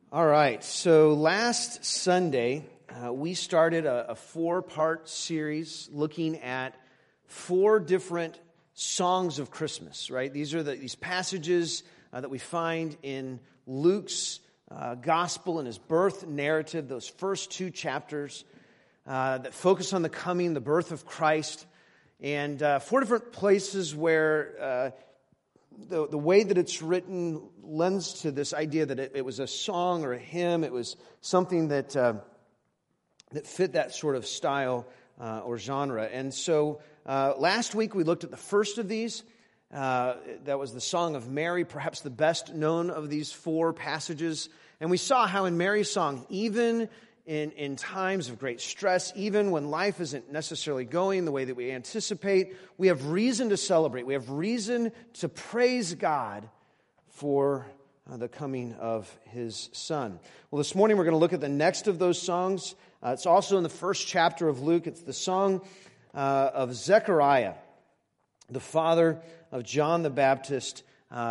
All right, so last Sunday, we started a four-part series looking at four different songs of Christmas, right? These are these passages that we find in Luke's gospel and his birth narrative, those first two chapters that focus on the coming, the birth of Christ, and four different places where the way that it's written lends to this idea that it was a song or a hymn. It was something that fit that sort of style or genre. And so last week we looked at the first of these. That was the Song of Mary, perhaps the best known of these four passages. And we saw how in Mary's song, even in times of great stress, even when life isn't necessarily going the way that we anticipate, we have reason to celebrate. We have reason to praise God for the coming of His Son. Well, this morning we're going to look at the next of those songs. It's also in the first chapter of Luke. It's the song of Zechariah, the father of John the Baptist,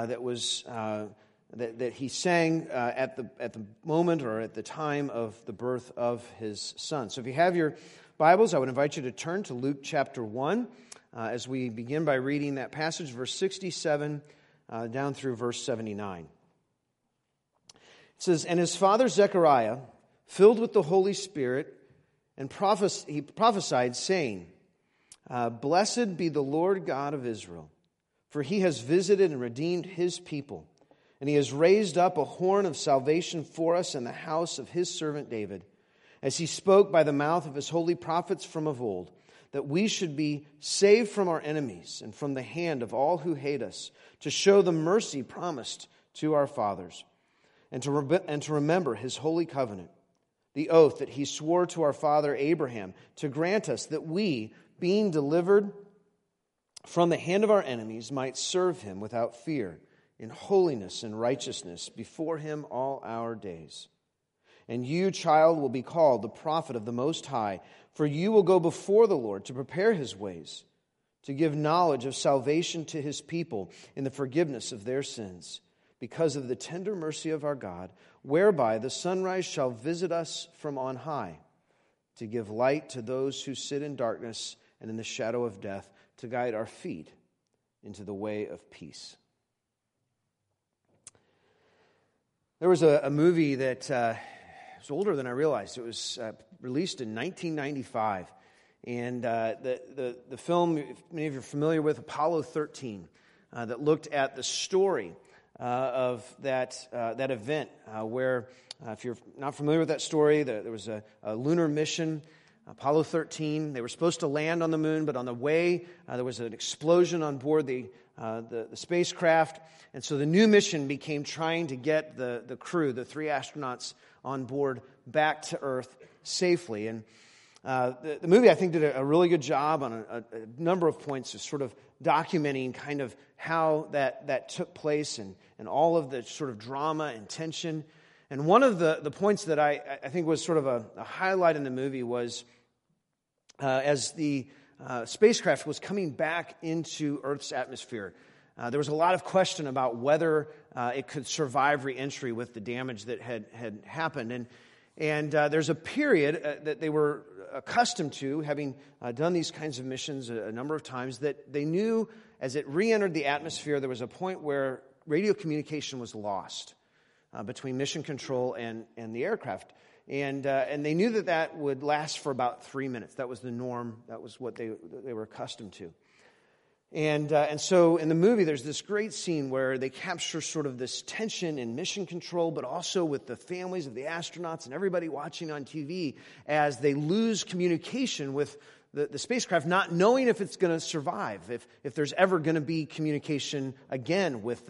that he sang at the moment or at the time of the birth of his son. So if you have your Bibles, I would invite you to turn to Luke chapter 1 as we begin by reading that passage, verse 67 down through verse 79. It says, "And his father Zechariah, filled with the Holy Spirit, and he prophesied, saying, Blessed be the Lord God of Israel, for He has visited and redeemed His people. And He has raised up a horn of salvation for us in the house of His servant David, as He spoke by the mouth of His holy prophets from of old, that we should be saved from our enemies and from the hand of all who hate us, to show the mercy promised to our fathers, and to remember His holy covenant, the oath that He swore to our father Abraham, to grant us that we, being delivered from the hand of our enemies, might serve Him without fear, in holiness and righteousness before Him all our days. And you, child, will be called the prophet of the Most High, for you will go before the Lord to prepare His ways, to give knowledge of salvation to His people in the forgiveness of their sins, because of the tender mercy of our God, whereby the sunrise shall visit us from on high, to give light to those who sit in darkness and in the shadow of death, to guide our feet into the way of peace." There was a movie that was older than I realized. It was released in 1995. And the film, if many of you are familiar with, Apollo 13, that looked at the story of that event where, if you're not familiar with that story, there was a lunar mission, Apollo 13. They were supposed to land on the moon, but on the way, there was an explosion on board the spacecraft. And so the new mission became trying to get the crew, the three astronauts on board, back to Earth safely. And the movie, I think, did a really good job on a number of points of sort of documenting kind of how that took place and all of the sort of drama and tension. And one of the points that I think was sort of a highlight in the movie was as the spacecraft was coming back into Earth's atmosphere, there was a lot of question about whether it could survive re-entry with the damage that had happened. And there's a period that they were accustomed to, having done these kinds of missions a number of times, that they knew as it re-entered the atmosphere, there was a point where radio communication was lost between mission control and the aircraft. And they knew that would last for about 3 minutes. That was the norm. That was what they were accustomed to. And so in the movie, there's this great scene where they capture sort of this tension in mission control, but also with the families of the astronauts and everybody watching on TV as they lose communication with the spacecraft, not knowing if it's going to survive, if there's ever going to be communication again with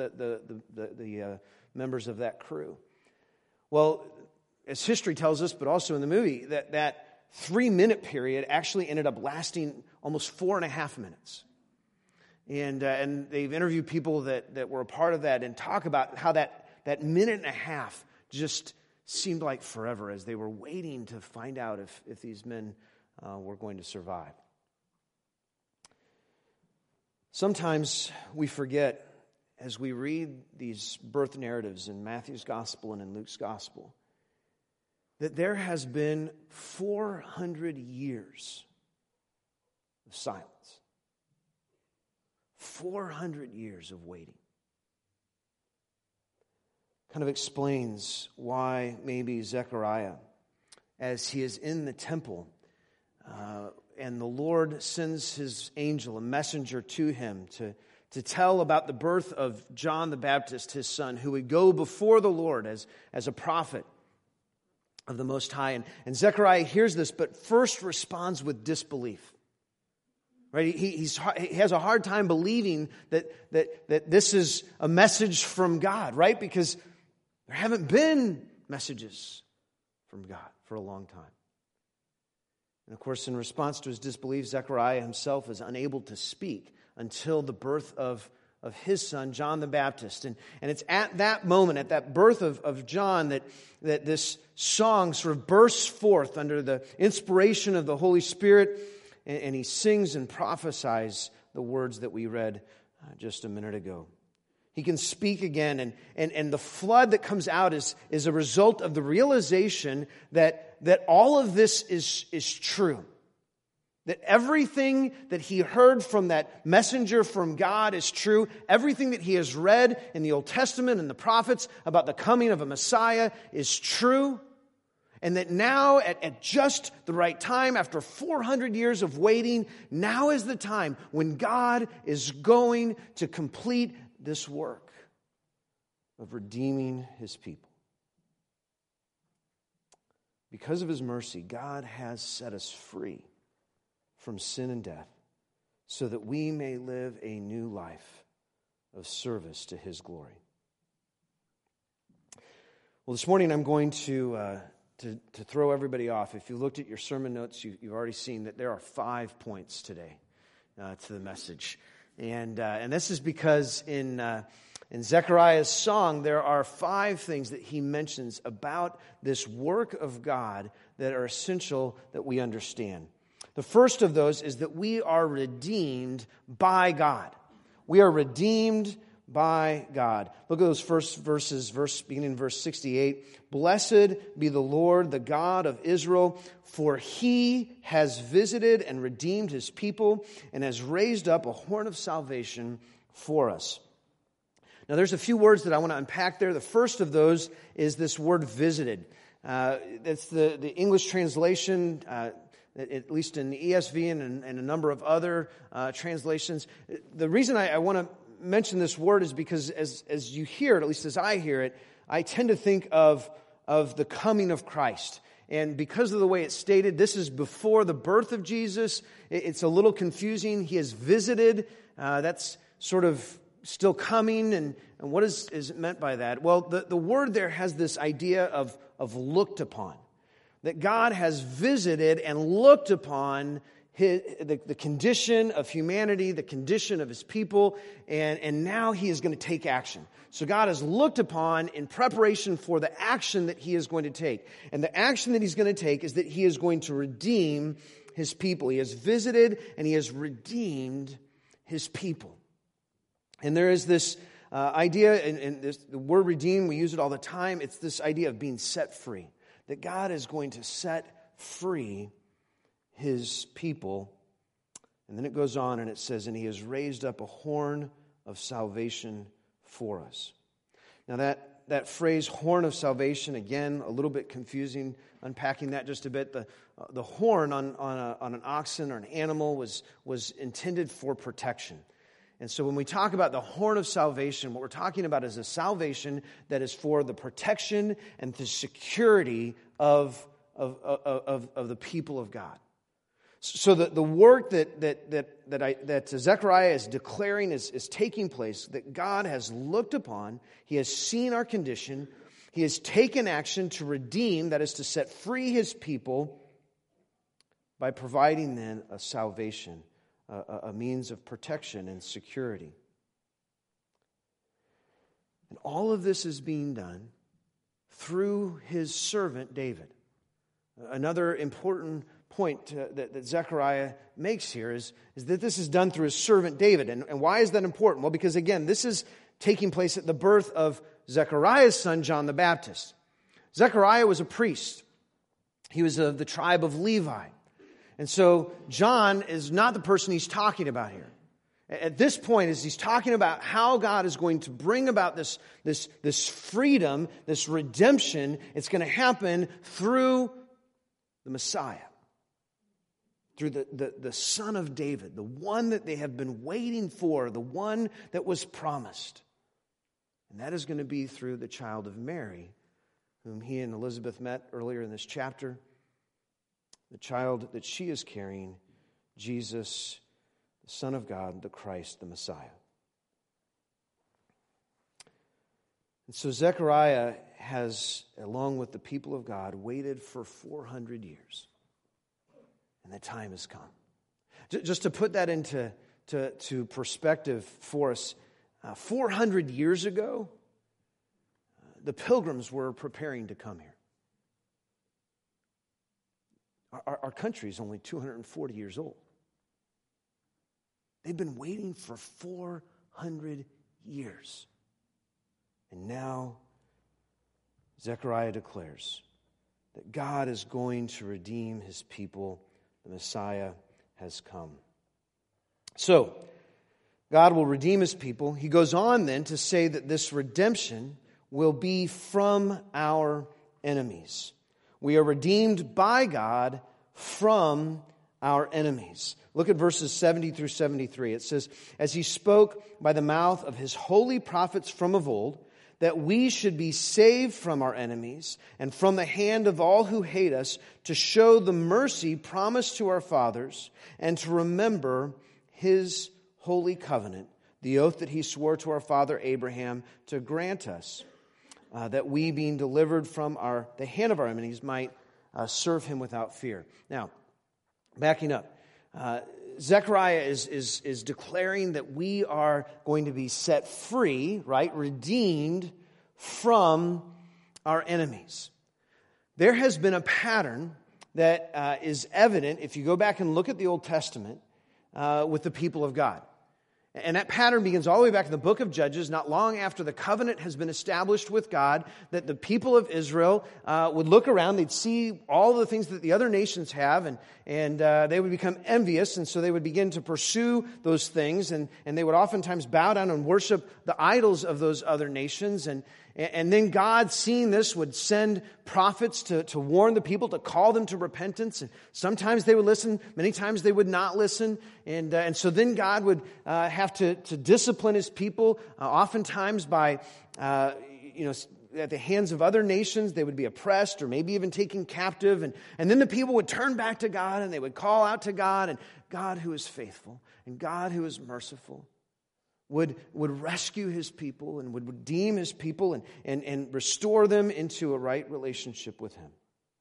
the members of that crew. Well, as history tells us, but also in the movie, that 3-minute period actually ended up lasting almost 4.5 minutes. And they've interviewed people that were a part of that and talk about how that minute and a half just seemed like forever as they were waiting to find out if these men were going to survive. Sometimes we forget as we read these birth narratives in Matthew's gospel and in Luke's gospel, that there has been 400 years of silence. 400 years of waiting. Kind of explains why maybe Zechariah, as he is in the temple, and the Lord sends his angel, a messenger to him to tell about the birth of John the Baptist, his son, who would go before the Lord as a prophet of the Most High. And Zechariah hears this, but first responds with disbelief. Right? He has a hard time believing that this is a message from God, right? Because there haven't been messages from God for a long time. And of course, in response to his disbelief, Zechariah himself is unable to speak until the birth of his son, John the Baptist. And it's at that moment, at that birth of John, that this song sort of bursts forth under the inspiration of the Holy Spirit, and he sings and prophesies the words that we read just a minute ago. He can speak again, and the flood that comes out is a result of the realization that all of this is true. That everything that he heard from that messenger from God is true. Everything that he has read in the Old Testament and the prophets about the coming of a Messiah is true. And that now, at just the right time, after 400 years of waiting, now is the time when God is going to complete this work of redeeming his people. Because of his mercy, God has set us free from sin and death so that we may live a new life of service to his glory. Well, this morning I'm going to throw everybody off. If you looked at your sermon notes, you've already seen that there are 5 points today to the message. And this is because in Zechariah's song, there are 5 things that he mentions about this work of God that are essential that we understand. The first of those is that we are redeemed by God. We are redeemed by God. Look at those first verses, beginning in verse 68. Blessed be the Lord, the God of Israel, for he has visited and redeemed his people and has raised up a horn of salvation for us. Now there's a few words that I want to unpack there. The first of those is this word visited. That's the English translation, at least in the ESV and a number of other translations. The reason I want to mention this word is because as you hear it, at least as I hear it, I tend to think of the coming of Christ. And because of the way it's stated, this is before the birth of Jesus. It's a little confusing. He has visited. That's sort of still coming. And what is meant by that? Well, the word there has this idea of looked upon. That God has visited and looked upon the condition of humanity, the condition of his people, and now he is going to take action. So God has looked upon in preparation for the action that he is going to take. And the action that he's going to take is that he is going to redeem his people. He has visited and he has redeemed his people. And there is this idea, and the word redeem, we use it all the time. It's this idea of being set free. That God is going to set free his people. And then it goes on and it says, and he has raised up a horn of salvation for us. Now that phrase, horn of salvation, again, a little bit confusing, unpacking that just a bit. The horn on an oxen or an animal was intended for protection. And so when we talk about the horn of salvation, what we're talking about is a salvation that is for the protection and the security of the people of God. So the work that Zechariah is declaring is taking place, that God has looked upon, he has seen our condition, he has taken action to redeem, that is to set free his people by providing then a salvation, a means of protection and security. And all of this is being done through his servant David. Another important point that Zechariah makes here is that this is done through his servant David. And why is that important? Well, because again, this is taking place at the birth of Zechariah's son, John the Baptist. Zechariah was a priest. He was of the tribe of Levi. And so John is not the person he's talking about here. At this point, as he's talking about how God is going to bring about this freedom, this redemption, it's going to happen through the Messiah, through the Son of David, the one that they have been waiting for, the one that was promised. And that is going to be through the child of Mary, whom he and Elizabeth met earlier in this chapter. The child that she is carrying, Jesus, the Son of God, the Christ, the Messiah. And so Zechariah has, along with the people of God, waited for 400 years. And the time has come. Just to put that into perspective for us, 400 years ago, the pilgrims were preparing to come here. Our country is only 240 years old. They've been waiting for 400 years. And now, Zechariah declares that God is going to redeem his people. The Messiah has come. So, God will redeem his people. He goes on then to say that this redemption will be from our enemies. We are redeemed by God from our enemies. Look at verses 70 through 73. It says, as he spoke by the mouth of his holy prophets from of old, that we should be saved from our enemies and from the hand of all who hate us, to show the mercy promised to our fathers and to remember his holy covenant, the oath that he swore to our father Abraham, to grant us that we, being delivered from the hand of our enemies, might serve him without fear. Now, backing up, Zechariah is declaring that we are going to be set free, right, redeemed from our enemies. There has been a pattern that is evident if you go back and look at the Old Testament with the people of God. And that pattern begins all the way back in the book of Judges, not long after the covenant has been established with God, that the people of Israel would look around, they'd see all the things that the other nations have, and they would become envious, and so they would begin to pursue those things, and they would oftentimes bow down and worship the idols of those other nations, and then God, seeing this, would send prophets to warn the people, to call them to repentance. And sometimes they would listen, many times they would not listen. And so then God would have to discipline his people, oftentimes by, at the hands of other nations. They would be oppressed or maybe even taken captive. And then the people would turn back to God and they would call out to God. And God, who is faithful and God, who is merciful, would rescue his people and would redeem his people and restore them into a right relationship with him.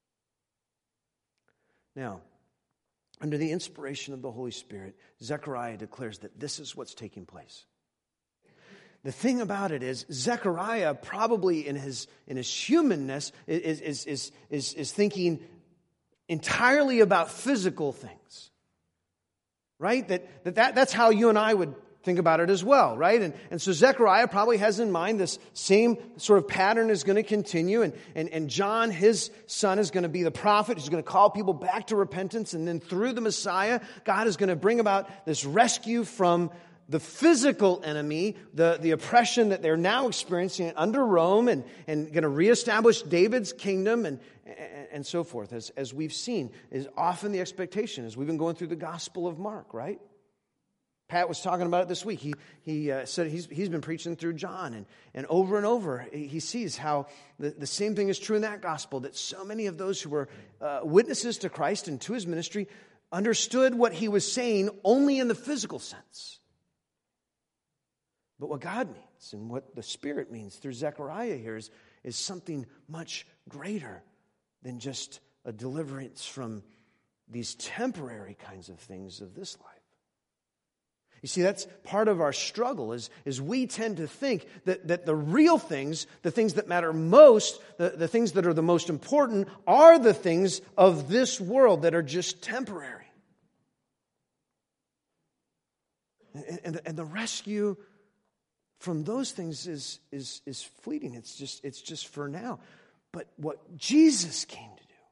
Now, under the inspiration of the Holy Spirit, Zechariah declares that this is what's taking place. The thing about it is, Zechariah probably in his humanness is thinking entirely about physical things, right? That's how you and I would think about it as well, right? And so Zechariah probably has in mind this same sort of pattern is going to continue. And John, his son, is going to be the prophet who's going to call people back to repentance. And then through the Messiah, God is going to bring about this rescue from the physical enemy, the oppression that they're now experiencing under Rome, and going to reestablish David's kingdom and so forth. As we've seen, is often the expectation as we've been going through the Gospel of Mark, right? Pat was talking about it this week. He said he's been preaching through John, and over he sees how the same thing is true in that gospel, that so many of those who were witnesses to Christ and to his ministry understood what he was saying only in the physical sense. But what God means and what the Spirit means through Zechariah here is something much greater than just a deliverance from these temporary kinds of things of this life. You see, that's part of our struggle is we tend to think that the real things, the things that matter most, the things that are the most important, are the things of this world that are just temporary. And the rescue from those things is fleeting. It's just for now. But what Jesus came to do,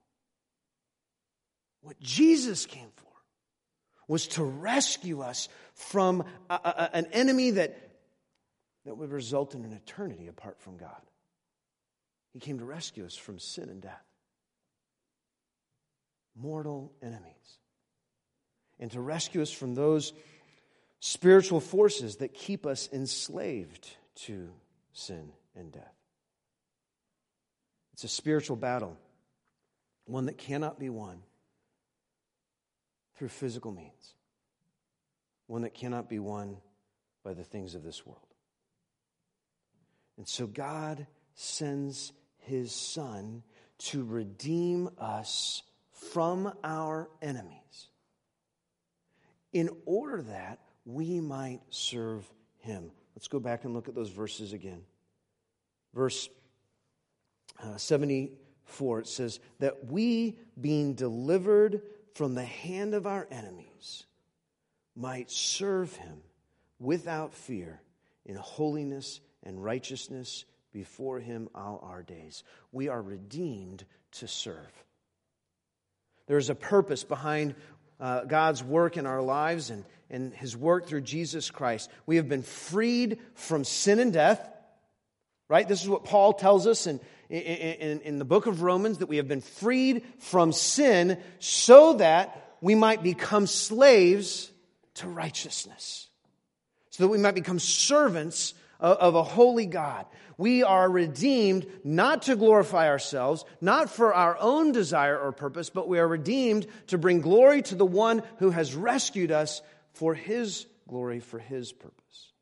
what Jesus came for, was to rescue us from an enemy that would result in an eternity apart from God. He came to rescue us from sin and death. Mortal enemies. And to rescue us from those spiritual forces that keep us enslaved to sin and death. It's a spiritual battle, one that cannot be won through physical means, one that cannot be won by the things of this world. And so God sends His Son to redeem us from our enemies in order that we might serve Him. Let's go back and look at those verses again. Verse 74, it says, that we, being delivered from the hand of our enemies, might serve Him without fear in holiness and righteousness before Him all our days. We are redeemed to serve. There is a purpose behind God's work in our lives and His work through Jesus Christ. We have been freed from sin and death. Right? This is what Paul tells us in the book of Romans, that we have been freed from sin so that we might become slaves to righteousness. So that we might become servants of a holy God. We are redeemed not to glorify ourselves, not for our own desire or purpose, but we are redeemed to bring glory to the one who has rescued us for His glory, for His purpose.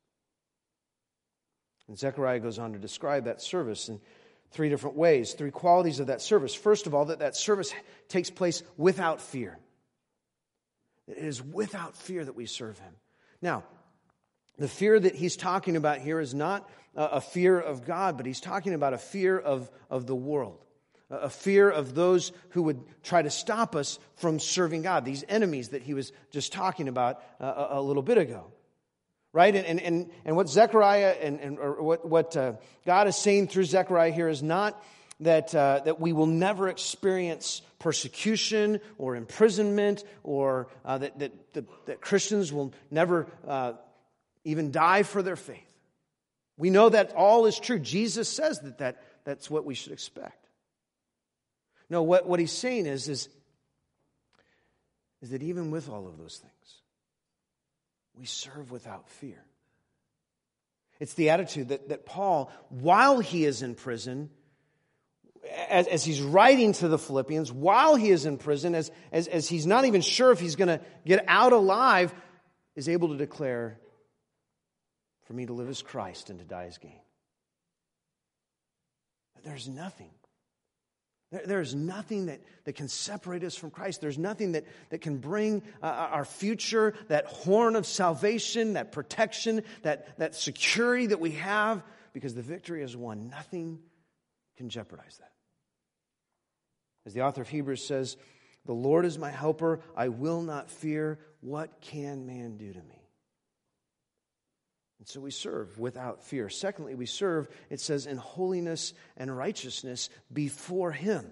And Zechariah goes on to describe that service in three different ways, three qualities of that service. First of all, that service takes place without fear. It is without fear that we serve Him. Now, the fear that he's talking about here is not a fear of God, but he's talking about a fear of the world. A fear of those who would try to stop us from serving God. These enemies that he was just talking about a little bit ago. Right? And what Zechariah or what God is saying through Zechariah here is not that we will never experience persecution or imprisonment, or that Christians will never even die for their faith. We know that all is true. Jesus says that's what we should expect. No, what he's saying is that even with all of those things, we serve without fear. It's the attitude that Paul, while he is in prison, as he's writing to the Philippians, while he is in prison, as he's not even sure if he's going to get out alive, is able to declare, for me to live as Christ and to die as gain. There's nothing. There's nothing that can separate us from Christ. There's nothing that can bring our future, that horn of salvation, that protection, that security that we have, because the victory is won. Nothing can jeopardize that. As the author of Hebrews says, the Lord is my helper. I will not fear. What can man do to me? And so we serve without fear. Secondly, we serve, it says, in holiness and righteousness before Him.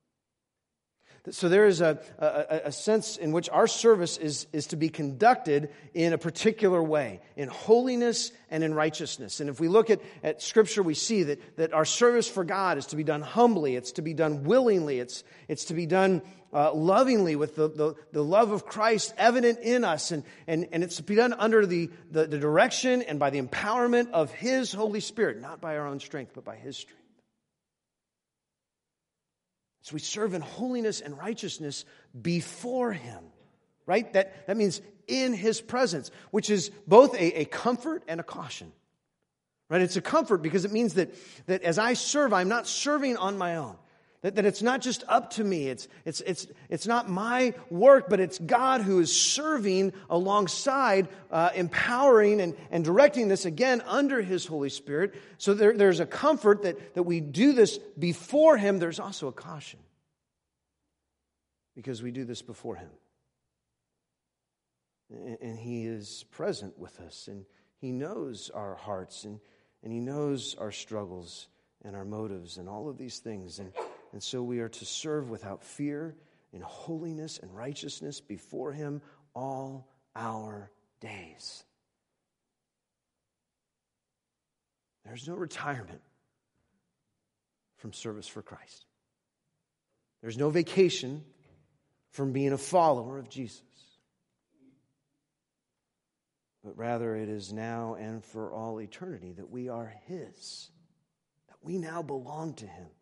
So there is a sense in which our service is to be conducted in a particular way, in holiness and in righteousness. And if we look at Scripture, we see that our service for God is to be done humbly, it's to be done willingly, it's to be done lovingly with the love of Christ evident in us, and it's to be done under the direction and by the empowerment of His Holy Spirit, not by our own strength, but by His strength. So we serve in holiness and righteousness before Him, right? That means in His presence, which is both a comfort and a caution, right? It's a comfort because it means that as I serve, I'm not serving on my own. That it's not just up to me. It's not my work, but it's God who is serving alongside, empowering and directing this again under His Holy Spirit. So there's a comfort that we do this before Him. There's also a caution, because we do this before Him. And He is present with us, and He knows our hearts, and He knows our struggles and our motives and all of these things. And so we are to serve without fear in holiness and righteousness before Him all our days. There's no retirement from service for Christ. There's no vacation from being a follower of Jesus. But rather it is now and for all eternity that we are His, that we now belong to Him,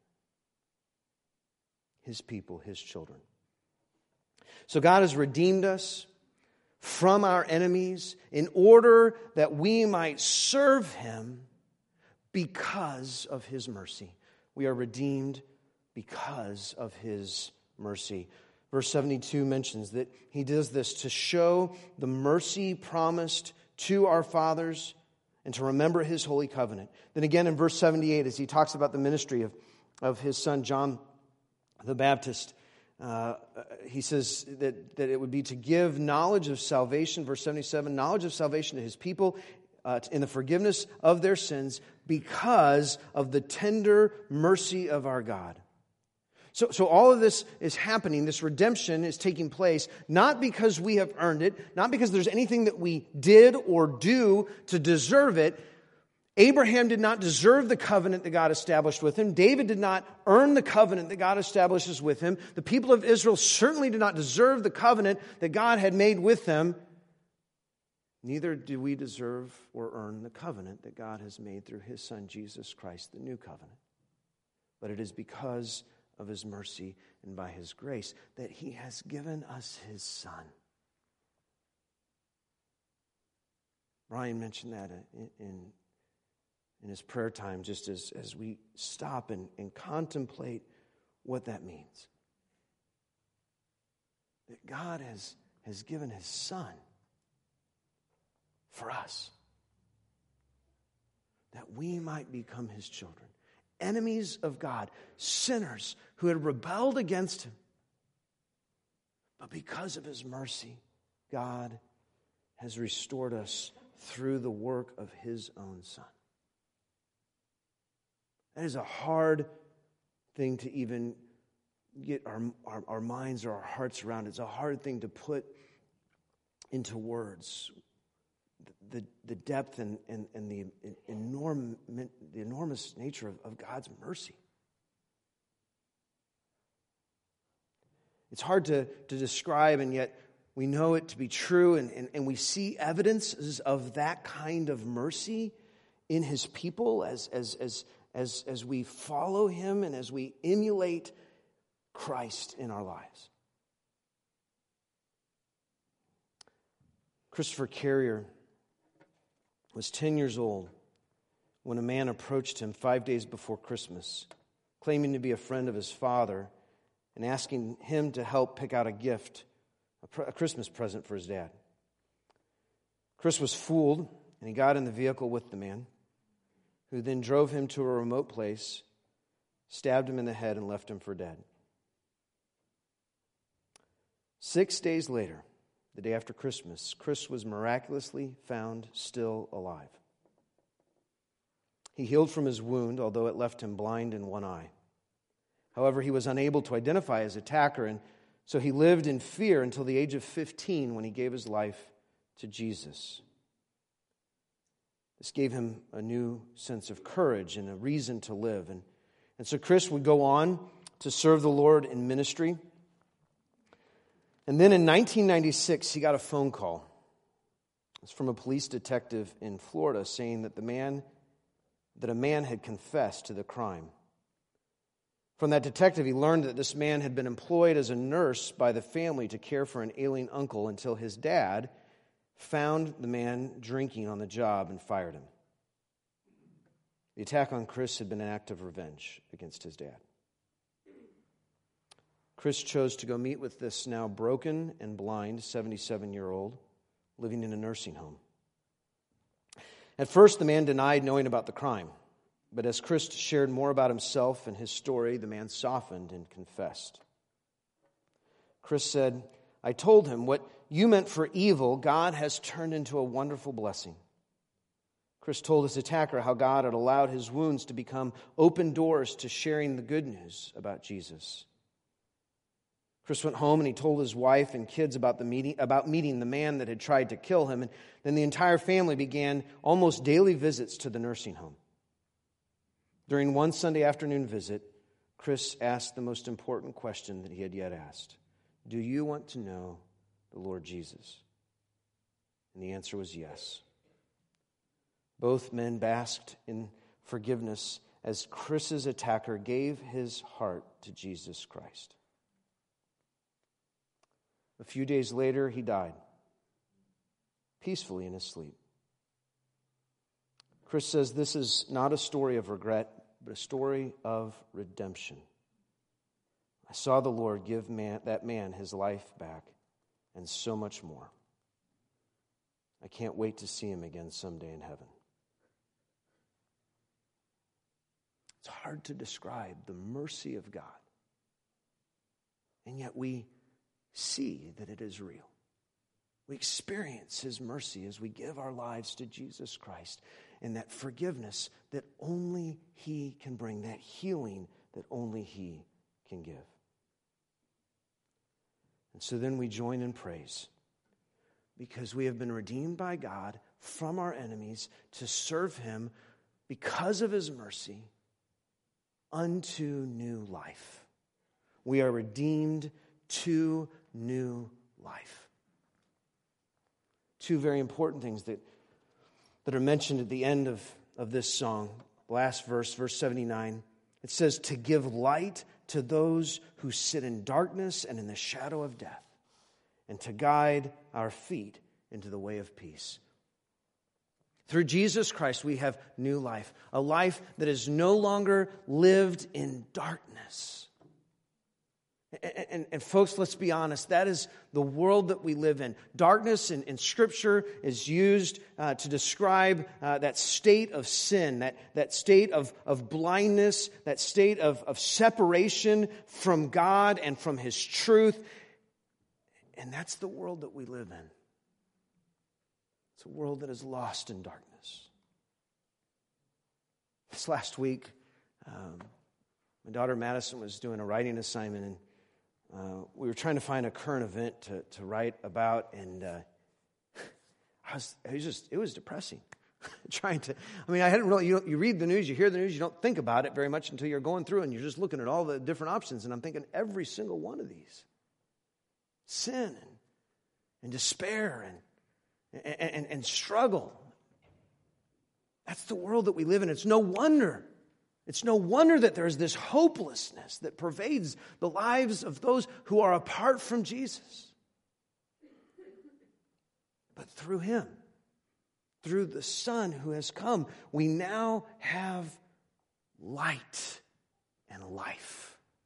His people, His children. So God has redeemed us from our enemies in order that we might serve Him because of His mercy. We are redeemed because of His mercy. Verse 72 mentions that He does this to show the mercy promised to our fathers and to remember His holy covenant. Then again in verse 78, as He talks about the ministry of His son John the Baptist, He says that it would be to give knowledge of salvation, verse 77, knowledge of salvation to His people in the forgiveness of their sins because of the tender mercy of our God. So all of this is happening, this redemption is taking place, not because we have earned it, not because there's anything that we did or do to deserve it. Abraham did not deserve the covenant that God established with him. David did not earn the covenant that God establishes with him. The people of Israel certainly did not deserve the covenant that God had made with them. Neither do we deserve or earn the covenant that God has made through His Son, Jesus Christ, the new covenant. But it is because of His mercy and by His grace that He has given us His Son. Brian mentioned that in his prayer time, just as we stop and contemplate what that means. That God has given His Son for us, that we might become His children, enemies of God, sinners who had rebelled against Him. But because of His mercy, God has restored us through the work of His own Son. That is a hard thing to even get our minds or our hearts around. It's a hard thing to put into words. The depth and the enormous nature of God's mercy. It's hard to describe, and yet we know it to be true, and we see evidences of that kind of mercy in His people as we follow Him and as we emulate Christ in our lives. Christopher Carrier was 10 years old when a man approached him 5 days before Christmas, claiming to be a friend of his father and asking him to help pick out a gift, a Christmas present for his dad. Chris was fooled, and he got in the vehicle with the man, who then drove him to a remote place, stabbed him in the head, and left him for dead. 6 days later, the day after Christmas, Chris was miraculously found still alive. He healed from his wound, although it left him blind in one eye. However, he was unable to identify his attacker, and so he lived in fear until the age of 15 when he gave his life to Jesus. This gave him a new sense of courage and a reason to live. And so Chris would go on to serve the Lord in ministry. And then in 1996, he got a phone call. It was from a police detective in Florida saying that a man had confessed to the crime. From that detective, he learned that this man had been employed as a nurse by the family to care for an ailing uncle until his dad found the man drinking on the job and fired him. The attack on Chris had been an act of revenge against his dad. Chris chose to go meet with this now broken and blind 77-year-old living in a nursing home. At first, the man denied knowing about the crime, but as Chris shared more about himself and his story, the man softened and confessed. Chris said, "I told him, what you meant for evil, God has turned into a wonderful blessing. Chris told his attacker how God had allowed his wounds to become open doors to sharing the good news about Jesus. Chris went home and he told his wife and kids about meeting the man that had tried to kill him. And then the entire family began almost daily visits to the nursing home. During one Sunday afternoon visit, Chris asked the most important question that he had yet asked. Do you want to know the Lord Jesus? And the answer was yes. Both men basked in forgiveness as Chris's attacker gave his heart to Jesus Christ. A few days later, he died, peacefully in his sleep. Chris says this is not a story of regret, but a story of redemption. I saw the Lord give that man his life back and so much more. I can't wait to see him again someday in heaven. It's hard to describe the mercy of God, and yet we see that it is real. We experience His mercy as we give our lives to Jesus Christ, and that forgiveness that only He can bring, that healing that only He can give. And so then we join in praise, because we have been redeemed by God from our enemies to serve Him because of His mercy unto new life. We are redeemed to new life. Two very important things that are mentioned at the end of this song. Last verse 79. It says, to give light to those who sit in darkness and in the shadow of death, and to guide our feet into the way of peace. Through Jesus Christ, we have new life, a life that is no longer lived in darkness. And folks, let's be honest, that is the world that we live in. Darkness in Scripture is used to describe that state of sin, that state of blindness, that state of separation from God and from His truth. And that's the world that we live in. It's a world that is lost in darkness. This last week, my daughter Madison was doing a writing assignment, and we were trying to find a current event to write about, and it was depressing. I hadn't really, you read the news, you hear the news, you don't think about it very much until you're going through and you're just looking at all the different options, and I'm thinking every single one of these. Sin and despair and struggle. That's the world that we live in. It's no wonder that there is this hopelessness that pervades the lives of those who are apart from Jesus. But through Him, through the Son who has come, we now have light and life.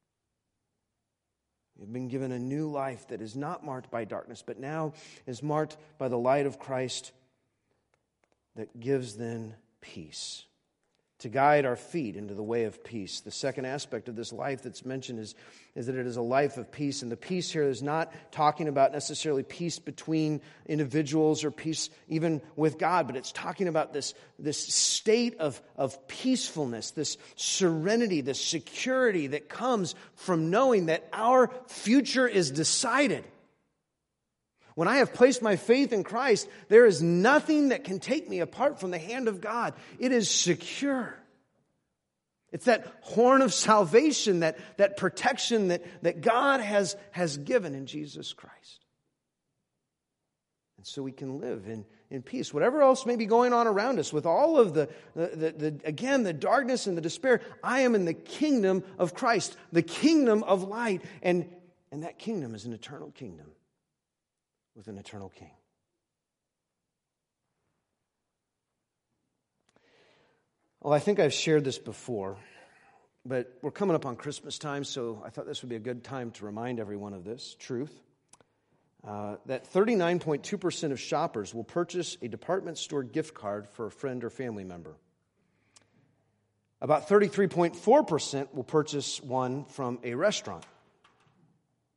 We've been given a new life that is not marked by darkness, but now is marked by the light of Christ that gives then peace, to guide our feet into the way of peace. The second aspect of this life that's mentioned is that it is a life of peace. And the peace here is not talking about necessarily peace between individuals or peace even with God, but it's talking about this state of peacefulness, this serenity, this security that comes from knowing that our future is decided. When I have placed my faith in Christ, there is nothing that can take me apart from the hand of God. It is secure. It's that horn of salvation, that protection that God has given in Jesus Christ. And so we can live in peace. Whatever else may be going on around us, with all of the darkness and the despair, I am in the kingdom of Christ, the kingdom of light. And that kingdom is an eternal kingdom with an eternal King. Well, I think I've shared this before, but we're coming up on Christmas time, so I thought this would be a good time to remind everyone of this truth. That 39.2% of shoppers will purchase a department store gift card for a friend or family member. About 33.4% will purchase one from a restaurant.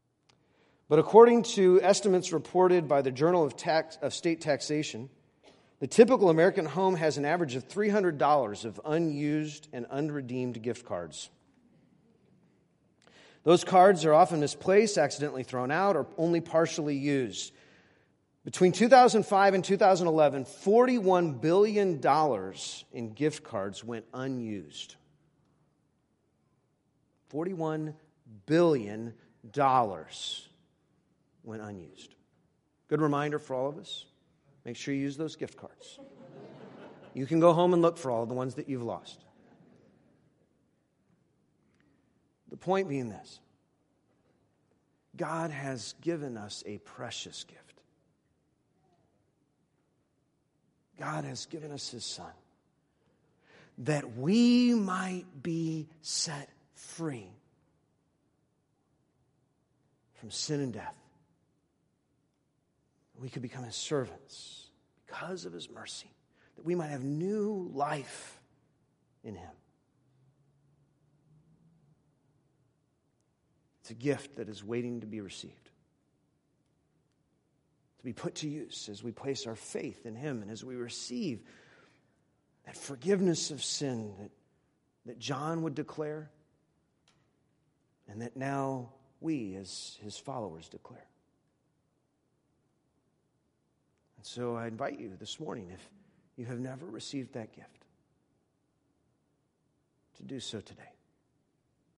But according to estimates reported by the Journal of State Taxation, The typical American home has an average of $300 of unused and unredeemed gift cards. Those cards are often misplaced, accidentally thrown out, or only partially used. Between 2005 and 2011, $41 billion in gift cards went unused. $41 billion went unused. Good reminder for all of us. Make sure you use those gift cards. You can go home and look for all the ones that you've lost. The point being this: God has given us a precious gift. God has given us His Son that we might be set free from sin and death. We could become His servants because of His mercy, that we might have new life in Him. It's a gift that is waiting to be received, to be put to use as we place our faith in Him and as we receive that forgiveness of sin that John would declare and that now we as His followers declare. And so I invite you this morning, if you have never received that gift, to do so today.